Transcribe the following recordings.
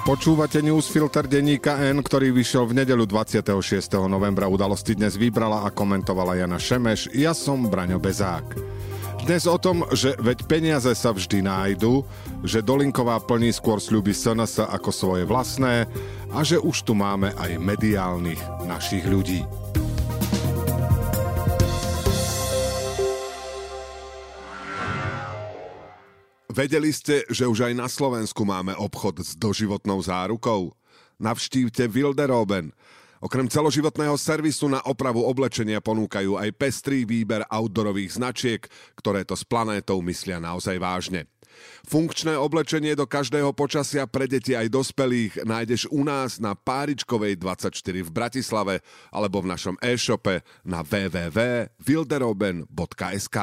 Počúvate newsfilter denníka N, ktorý vyšiel v nedeľu 26. novembra. Udalosti dnes vybrala a komentovala Jana Šemeš. Ja som Braňo Bezák. Dnes o tom, že veď peniaze sa vždy nájdu, že Dolinková plní skôr sľuby SNS ako svoje vlastné a že už tu máme aj mediálnych našich ľudí. Vedeli ste, že už aj na Slovensku máme obchod s doživotnou zárukou? Navštívte Wilderoben. Okrem celoživotného servisu na opravu oblečenia ponúkajú aj pestrý výber outdoorových značiek, ktoré to s planétou myslia naozaj vážne. Funkčné oblečenie do každého počasia pre deti aj dospelých nájdeš u nás na Páričkovej 24 v Bratislave alebo v našom e-shope na www.wilderoben.sk.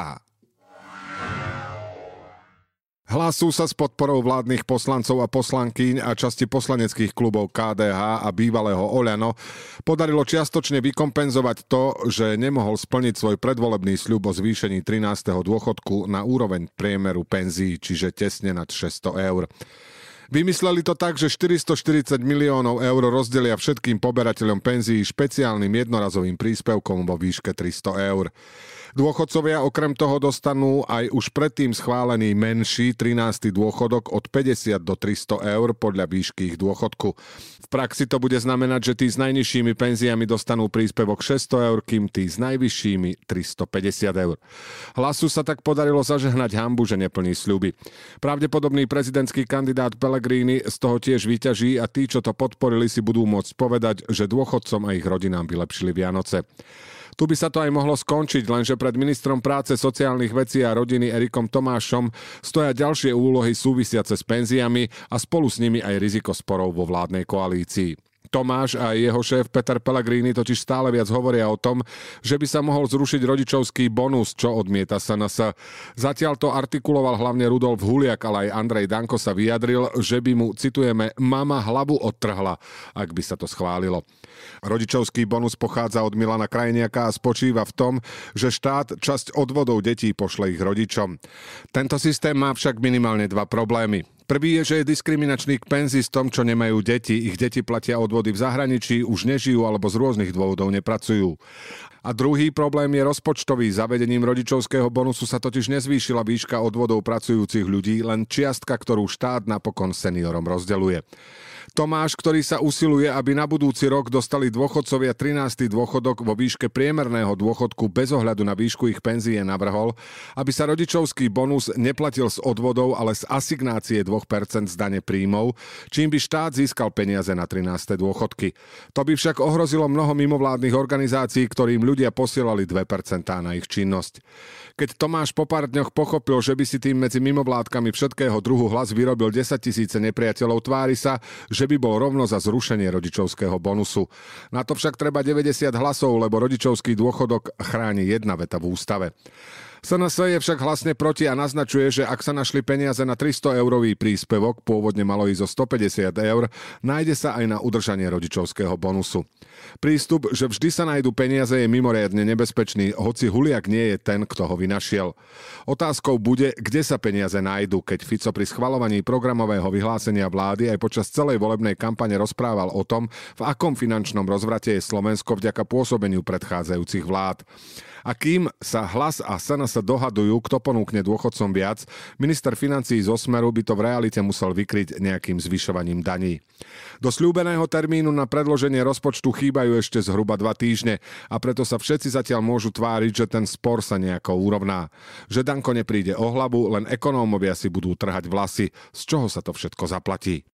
Hlású sa s podporou vládnych poslancov a poslankyň a časti poslaneckých klubov KDH a bývalého Oľano podarilo čiastočne vykompenzovať to, že nemohol splniť svoj predvolebný sľub o zvýšení 13. dôchodku na úroveň priemeru penzií, čiže tesne nad 600 eur. Vymysleli to tak, že 440 miliónov eur rozdelia všetkým poberateľom penzií špeciálnym jednorazovým príspevkom vo výške 300 eur. Dôchodcovia okrem toho dostanú aj už predtým schválený menší 13. dôchodok od 50 do 300 eur podľa výšky ich dôchodku. V praxi to bude znamenať, že tí s najnižšími penziami dostanú príspevok 600 eur, kým tí s najvyššími 350 eur. Hlasu sa tak podarilo zažehnať hanbu, že neplní sľuby. Pravdepodobný prezidentský kandidát Pellegrini z toho tiež vyťaží a tí, čo to podporili, si budú môcť povedať, že dôchodcom a ich rodinám vylepšili Vianoce. Tu by sa to aj mohlo skončiť, lenže pred ministrom práce, sociálnych vecí a rodiny Erikom Tomášom stoja ďalšie úlohy súvisiace s penziami a spolu s nimi aj riziko sporov vo vládnej koalícii. Tomáš a jeho šéf Peter Pellegrini totiž stále viac hovoria o tom, že by sa mohol zrušiť rodičovský bonus, čo odmieta SNS. Zatiaľ to artikuloval hlavne Rudolf Huliak, ale aj Andrej Danko sa vyjadril, že by mu, citujeme, mama hlavu odtrhla, ak by sa to schválilo. Rodičovský bonus pochádza od Milana Krajniaka a spočíva v tom, že štát časť odvodov detí pošle ich rodičom. Tento systém má však minimálne dva problémy. Prvý je, že je diskriminačný k penzistom, čo nemajú deti. Ich deti platia odvody v zahraničí, už nežijú alebo z rôznych dôvodov nepracujú. A druhý problém je rozpočtový. Zavedením rodičovského bonusu sa totiž nezvýšila výška odvodov pracujúcich ľudí, len čiastka, ktorú štát napokon seniorom rozdeľuje. Tomáš, ktorý sa usiluje, aby na budúci rok dostali dôchodcovia 13. dôchodok vo výške priemerného dôchodku bez ohľadu na výšku ich penzie, navrhol, aby sa rodičovský bonus neplatil z odvodov, ale z asignácie 2% z dane príjmov, čím by štát získal peniaze na 13. dôchodky. To by však ohrozilo mnoho mimovládnych organizácií, ktorým ľudia posielali 2% na ich činnosť. Keď Tomáš po pár dňoch pochopil, že by si tým medzi mimovládkami všetkého druhu hlas vyrobil 10 000 nepriateľov, tvári sa, že by bol rovno za zrušenie rodičovského bonusu. Na to však treba 90 hlasov, lebo rodičovský dôchodok chráni jedna veta v ústave. SNS je však hlasne proti a naznačuje, že ak sa našli peniaze na 300-eurový príspevok, pôvodne malo ísť o 150 eur, nájde sa aj na udržanie rodičovského bonusu. Prístup, že vždy sa nájdu peniaze, je mimoriadne nebezpečný, hoci Huliak nie je ten, kto ho vynašiel. Otázkou bude, kde sa peniaze nájdu, keď Fico pri schvaľovaní programového vyhlásenia vlády aj počas celej volebnej kampane rozprával o tom, v akom finančnom rozvrate je Slovensko vďaka pôsobeniu predchádzajúcich vlád. A kým sa Hlas a SNS dohadujú, kto ponúkne dôchodcom viac, minister financií zo Smeru by to v realite musel vykryť nejakým zvyšovaním daní. Do sľúbeného termínu na predloženie rozpočtu chýbajú ešte zhruba 2 týždne a preto sa všetci zatiaľ môžu tváriť, že ten spor sa nejako urovná. Že Danko nepríde o hlavu, len ekonómovia si budú trhať vlasy, z čoho sa to všetko zaplatí.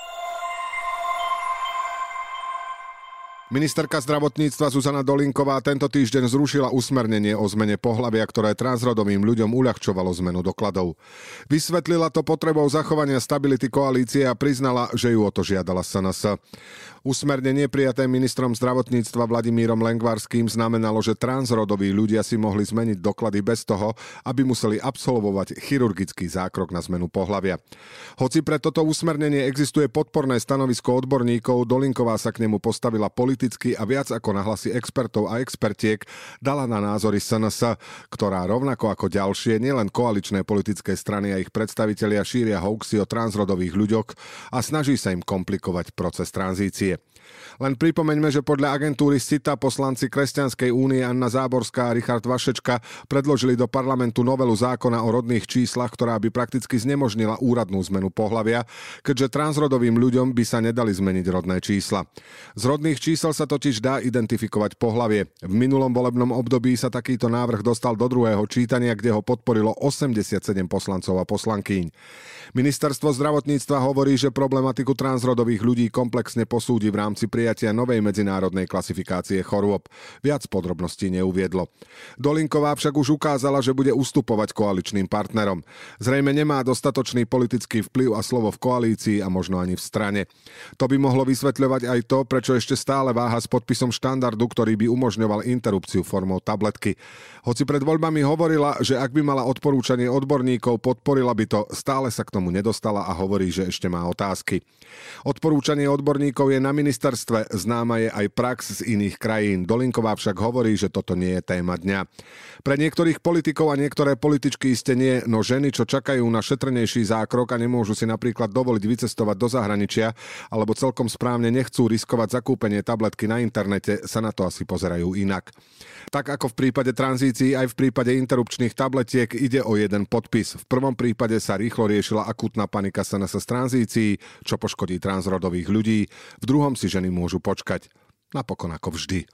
Ministerka zdravotníctva Zuzana Dolinková tento týždeň zrušila usmernenie o zmene pohlavia, ktoré transrodovým ľuďom uľahčovalo zmenu dokladov. Vysvetlila to potrebou zachovania stability koalície a priznala, že ju o to žiadala SNS. Usmernenie prijaté ministrom zdravotníctva Vladimírom Lengvarským znamenalo, že transrodoví ľudia si mohli zmeniť doklady bez toho, aby museli absolvovať chirurgický zákrok na zmenu pohlavia. Hoci pre toto usmernenie existuje podporné stanovisko odborníkov, Dolinková sa k nemu postavila politicky a viac ako na hlasy expertov a expertiek dala na názory SNS, ktorá rovnako ako ďalšie, nielen koaličné politické strany a ich predstavitelia šíria hoaxy o transrodových ľuďoch a snaží sa im komplikovať proces tranzície. Len pripomeňme, že podľa agentúry SITA poslanci Kresťanskej únie Anna Záborská a Richard Vašečka predložili do parlamentu novelu zákona o rodných číslach, ktorá by prakticky znemožnila úradnú zmenu pohlavia, keďže transrodovým ľuďom by sa nedali zmeniť rodné čísla. Z rodných čísel sa totiž dá identifikovať pohlavie. V minulom volebnom období sa takýto návrh dostal do druhého čítania, kde ho podporilo 87 poslancov a poslankýň. Ministerstvo zdravotníctva hovorí, že problematiku transrodových ľudí komplexne posúdi v rámci prijatia novej medzinárodnej klasifikácie chorôb. Viac podrobností neuviedlo. Dolinková však už ukázala, že bude ustupovať koaličným partnerom. Zrejme nemá dostatočný politický vplyv a slovo v koalícii a možno ani v strane. To by mohlo vysvetľovať aj to, prečo ešte stále váha s podpisom štandardu, ktorý by umožňoval interrupciu formou tabletky. Hoci pred voľbami hovorila, že ak by mala odporúčanie odborníkov, podporila by to, stále sa k tomu nedostala a hovorí, že ešte má otázky. Odporúčanie odborníkov je na ministerstve, známa je aj prax z iných krajín. Dolinková však hovorí, že toto nie je téma dňa. Pre niektorých politikov a niektoré političky iste nie, no ženy, čo čakajú na šetrnejší zákrok a nemôžu si napríklad dovoliť vycestovať do zahraničia, alebo celkom správne nechcú riskovať zakúpenie tabletky na internete, sa na to asi pozerajú inak. Tak ako v prípade tranzícií, aj v prípade interrupčných tabletiek ide o jeden podpis. V prvom prípade sa rýchlo riešila akútna panika SNS z tranzícií, čo poškodí transrodových ľudí. V druhom si ženy môžu počkať. Napokon ako vždy.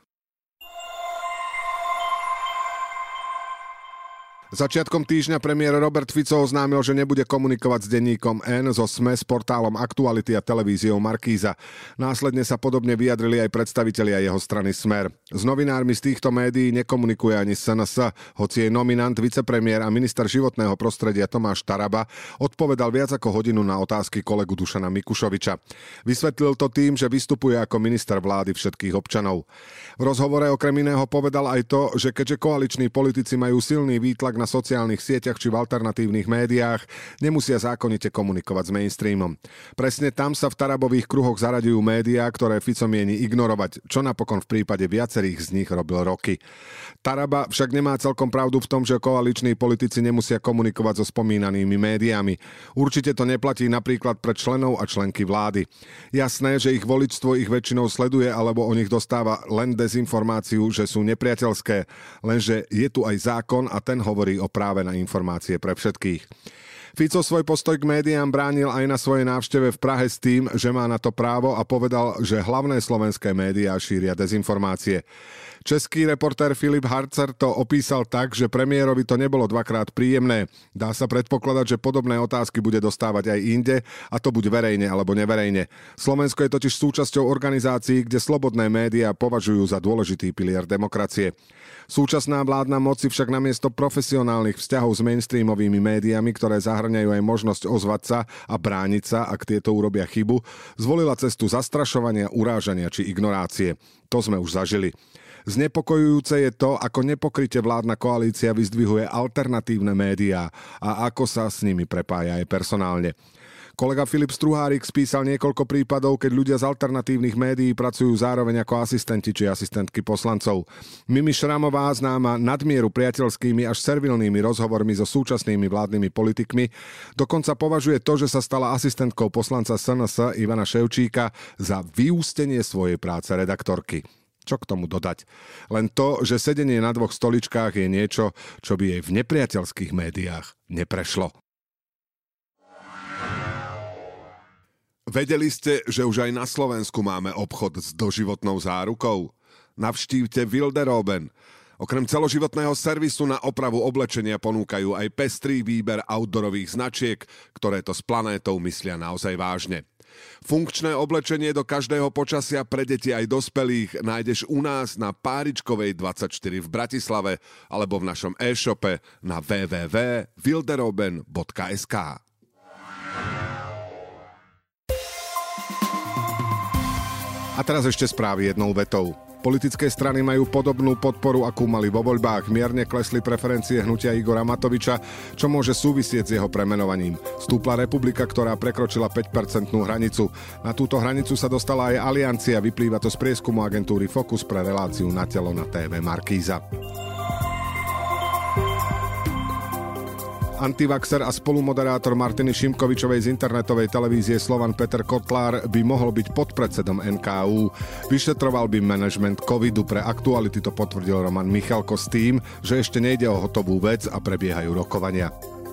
Začiatkom týždňa premiér Robert Fico oznámil, že nebude komunikovať s denníkom N, so SME, s portálom Aktuality a televíziou Markíza. Následne sa podobne vyjadrili aj predstavitelia jeho strany Smer. S novinármi z týchto médií nekomunikuje ani SNS, hoci jej nominant, vicepremiér a minister životného prostredia Tomáš Taraba odpovedal viac ako hodinu na otázky kolegu Dušana Mikušoviča. Vysvetlil to tým, že vystupuje ako minister vlády všetkých občanov. V rozhovore okrem iného povedal aj to, že keďže koaliční politici majú silný výtlak na sociálnych sieťach či v alternatívnych médiách, nemusia zákonite komunikovať s mainstreamom. Presne tam sa v Tarabových kruhoch zaraďujú médiá, ktoré Fico mieni ignorovať, čo napokon v prípade viacerých z nich robil roky. Taraba však nemá celkom pravdu v tom, že koaliční politici nemusia komunikovať so spomínanými médiami. Určite to neplatí napríklad pre členov a členky vlády. Jasné, že ich voličstvo ich väčšinou sleduje alebo o nich dostáva len dezinformáciu, že sú nepriateľské, lenže je tu aj zákon a ten hovorí o práve na informácie pre všetkých. Fico svoj postoj k médiám bránil aj na svojej návšteve v Prahe s tým, že má na to právo a povedal, že hlavné slovenské médiá šíria dezinformácie. Český reportér Filip Harcer to opísal tak, že premiérovi to nebolo dvakrát príjemné. Dá sa predpokladať, že podobné otázky bude dostávať aj inde, a to buď verejne alebo neverejne. Slovensko je totiž súčasťou organizácií, kde slobodné médiá považujú za dôležitý pilier demokracie. Súčasná vládna moc si však namiesto profesionálnych vzťahov s mainstreamovými médiami, ktoré zahŕňajú aj možnosť ozvať sa a brániť sa, ak tieto urobia chybu, zvolila cestu zastrašovania, urážania či ignorácie. To sme už zažili. Znepokojujúce je to, ako nepokryte vládna koalícia vyzdvihuje alternatívne médiá a ako sa s nimi prepája aj personálne. Kolega Filip Struhárik spísal niekoľko prípadov, keď ľudia z alternatívnych médií pracujú zároveň ako asistenti či asistentky poslancov. Mimi Šramová, známa nadmieru priateľskými až servilnými rozhovormi so súčasnými vládnymi politikmi, dokonca považuje to, že sa stala asistentkou poslanca SNS Ivana Ševčíka, za vyústenie svojej práce redaktorky. Čo k tomu dodať? Len to, že sedenie na dvoch stoličkách je niečo, čo by jej v nepriateľských médiách neprešlo. Vedeli ste, že už aj na Slovensku máme obchod s doživotnou zárukou? Navštívte Wilderoben. Okrem celoživotného servisu na opravu oblečenia ponúkajú aj pestrý výber outdoorových značiek, ktoré to s planétou myslia naozaj vážne. Funkčné oblečenie do každého počasia pre deti aj dospelých nájdeš u nás na Páričkovej 24 v Bratislave alebo v našom e-shope na www.wilderoben.sk. A teraz ešte správy jednou vetou. Politické strany majú podobnú podporu, akú mali vo voľbách. Mierne klesli preferencie hnutia Igora Matoviča, čo môže súvisieť s jeho premenovaním. Stúpla Republika, ktorá prekročila 5-percentnú hranicu. Na túto hranicu sa dostala aj Aliancia, vyplýva to z prieskumu agentúry Focus pre reláciu Na telo na TV Markíza. Antivaxer a spolumoderátor Martiny Šimkovičovej z internetovej televízie Slovan Peter Kotlár by mohol byť podpredsedom NKÚ. Vyšetroval by manažment covidu, pre Aktuality to potvrdil Roman Michalko s tým, že ešte nejde o hotovú vec a prebiehajú rokovania.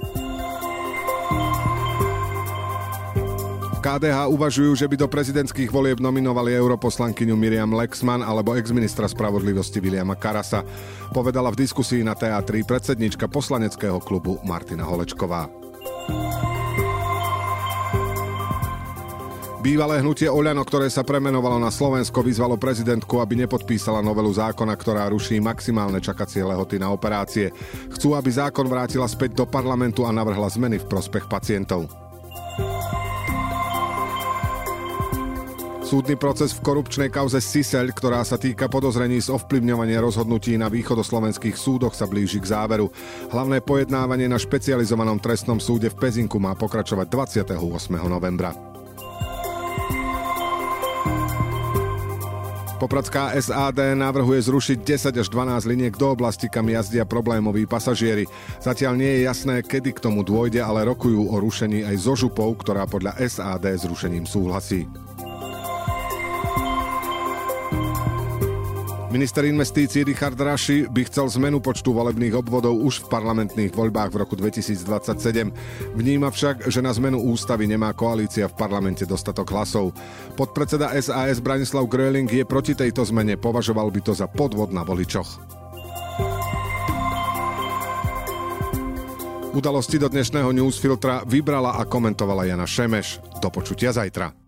KDH uvažujú, že by do prezidentských volieb nominovali europoslankyňu Miriam Lexman alebo exministra spravodlivosti Viliama Karasa. Povedala v diskusii na TA3 predsednička poslaneckého klubu Martina Holečková. Bývalé hnutie Oľano, ktoré sa premenovalo na Slovensko, vyzvalo prezidentku, aby nepodpísala novelu zákona, ktorá ruší maximálne čakacie lehoty na operácie. Chcú, aby zákon vrátila späť do parlamentu a navrhla zmeny v prospech pacientov. Súdny proces v korupčnej kauze Siseľ, ktorá sa týka podozrení z ovplyvňovania rozhodnutí na východoslovenských súdoch, sa blíži k záveru. Hlavné pojednávanie na špecializovanom trestnom súde v Pezinku má pokračovať 28. novembra. Popradská SAD navrhuje zrušiť 10 až 12 liniek do oblasti, kam jazdia problémoví pasažieri. Zatiaľ nie je jasné, kedy k tomu dôjde, ale rokujú o rušení aj so Župou, ktorá podľa SAD s rušením súhlasí. Minister investícií Richard Raši by chcel zmenu počtu volebných obvodov už v parlamentných voľbách v roku 2027. Vníma však, že na zmenu ústavy nemá koalícia v parlamente dostatok hlasov. Podpredseda SAS Branislav Gröling je proti tejto zmene, považoval by to za podvod na voličoch. Udalosti do dnešného newsfiltra vybrala a komentovala Jana Šemeš. Do počutia zajtra.